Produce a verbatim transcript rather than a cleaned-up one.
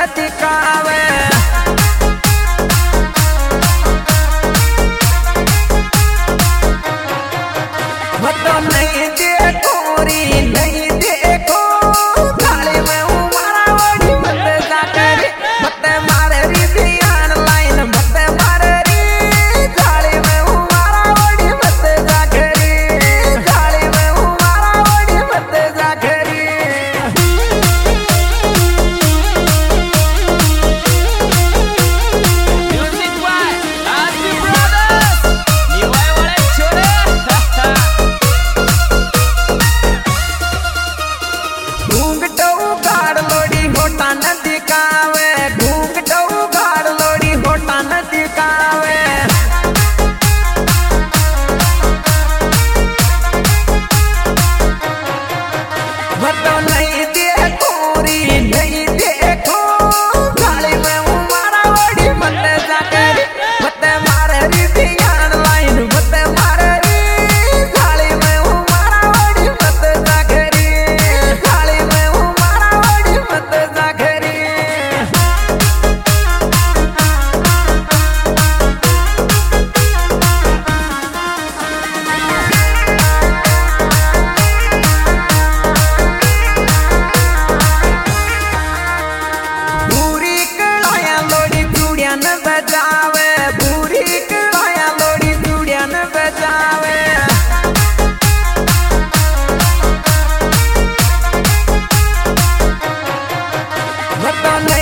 दिखावे वो तो नहीं देखो री नहीं देखो थाली में उमारा वड़ी मत जा करे मत मारे री ध्यान लाइन मत मारे री थाली में उमारा वड़ी मत जा करे थाली में उमारा वड़ी मत जा करे म्यूजिक बाय आरती ब्रदर्स निवाय वाले छोरे घूंघटो उगाड़ लोड़ी होटा न दिखावे घूंघटो उगाड़ लोड़ी होटा न दिखावे वो तो नहीं देखो री नहीं देखो थाली में उमारा वड़ी मत जा करे मत मारे री ध्यान लाइन मत मारे री थाली में उमारा वड़ी मत जा करे थाली में उमारा वड़ी मत जा करे भूरी कड़ाया लोड़ी चूड़िया न बजावे भूरी कड़ाया लोड़ी चूड़िया न बजावे वो तो